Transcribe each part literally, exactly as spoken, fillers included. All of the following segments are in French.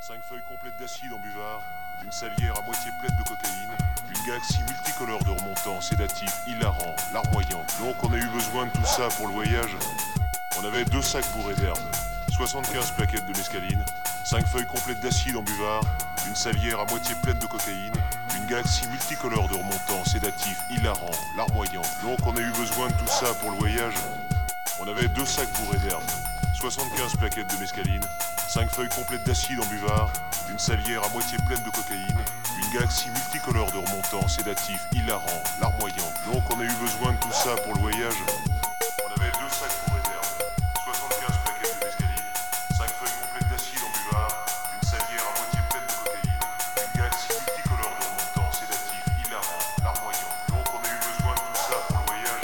cinq feuilles complètes d'acide en buvard, une salière à moitié pleine de cocaïne, une galaxie multicolore de remontants, sédatifs, hilarants, larmoyants. Donc on a eu besoin de tout ça pour le voyage. On avait deux sacs bourrés d'herbes, soixante-quinze plaquettes de mescaline, cinq feuilles complètes d'acide en buvard, une salière à moitié pleine de cocaïne, une galaxie multicolore de remontants, sédatifs, hilarants, larmoyants. Donc on a eu besoin de tout ça pour le voyage. On avait deux sacs bourrés d'herbes, soixante-quinze plaquettes de mescaline, cinq feuilles complètes d'acide en buvard, une salière à moitié pleine de cocaïne, une galaxie multicolore de remontants, sédatifs, hilarants, larmoyants. Donc on a eu besoin de tout ça pour le voyage. On avait deux sacs bourrés d'herbes, soixante-quinze plaquettes de mescaline, cinq feuilles complètes d'acide en buvard, une salière à moitié pleine de cocaïne, une galaxie multicolore de remontants, sédatifs, hilarants, larmoyants. Donc on a eu besoin de tout ça pour le voyage.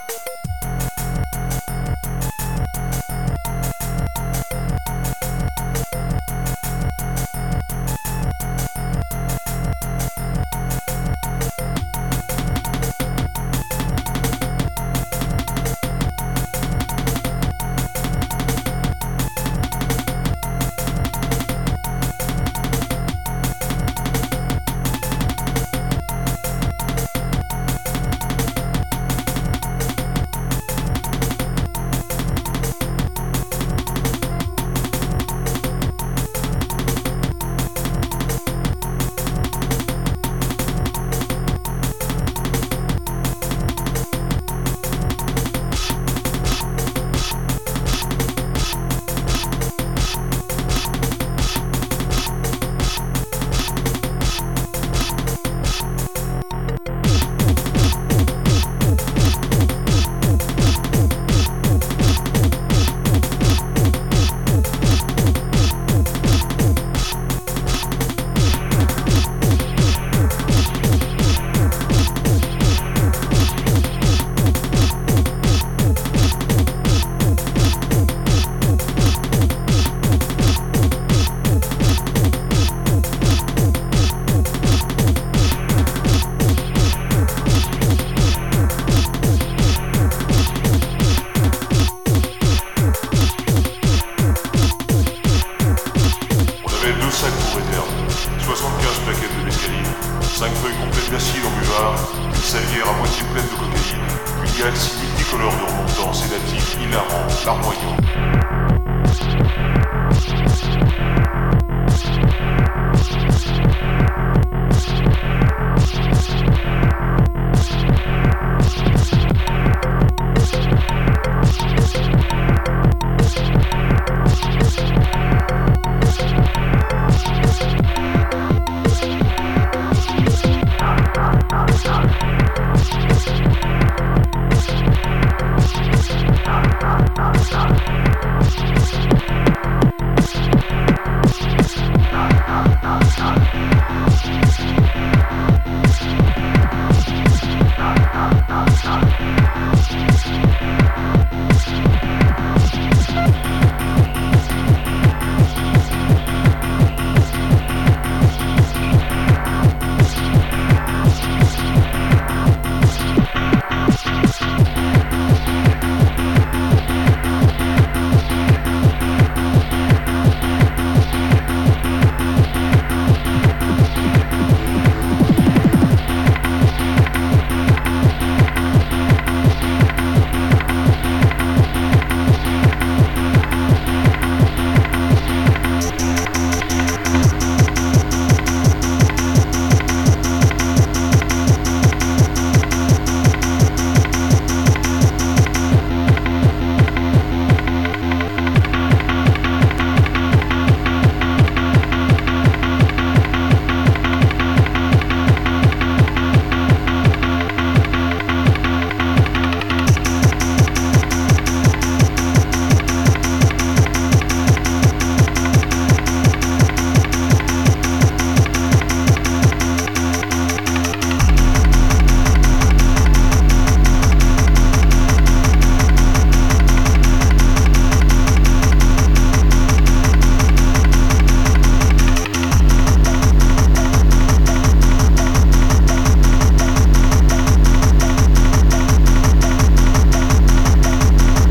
soixante-quinze plaquettes de mescaline, cinq feuilles complètes d'acide en buvard, une salière à moitié pleine de cocaïne, une galaxie multicolore de remontants, sédatifs, hilarants, larmoyants.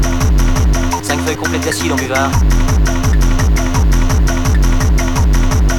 Complète d'acide en buvard.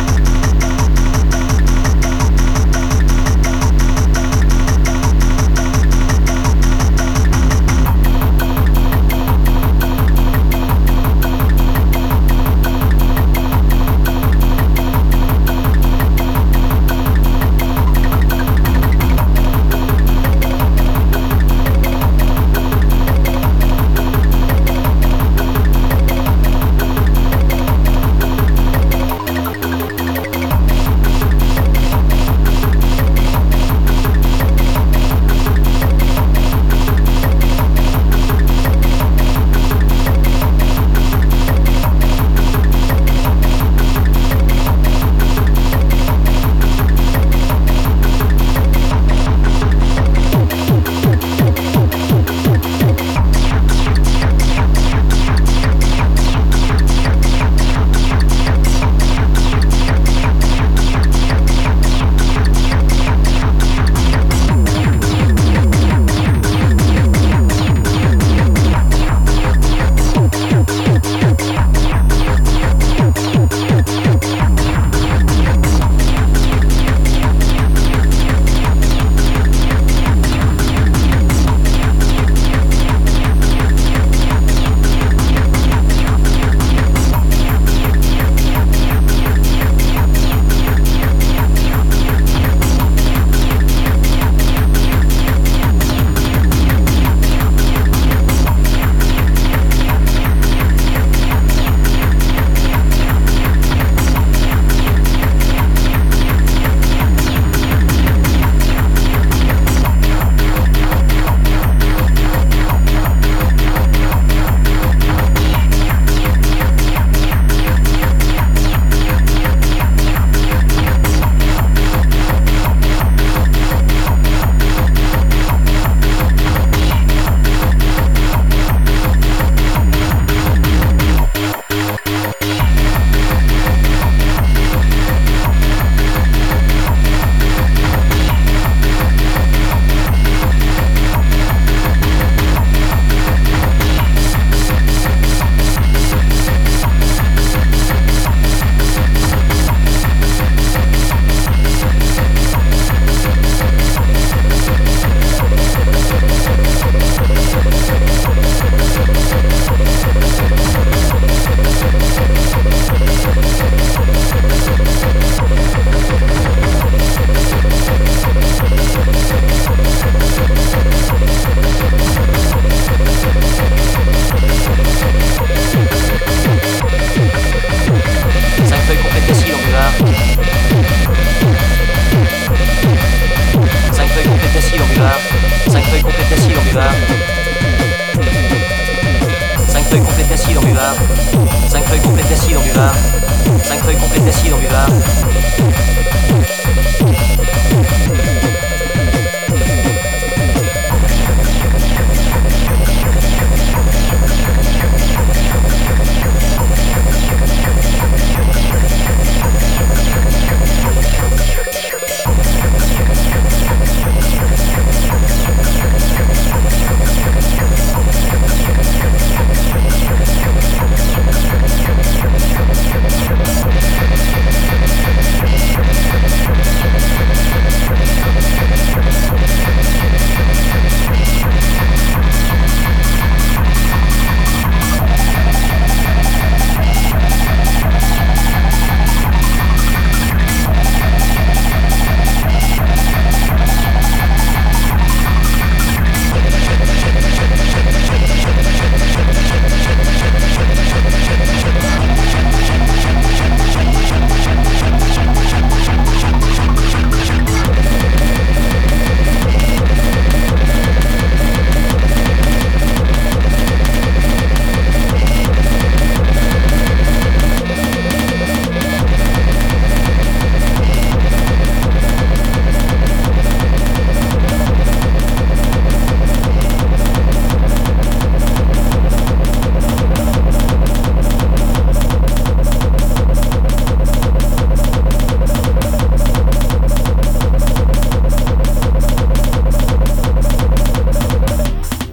d'acide en buvard. cinq feuilles complètes d'acide en buvard. cinq feuilles complètes d'acide en buvard.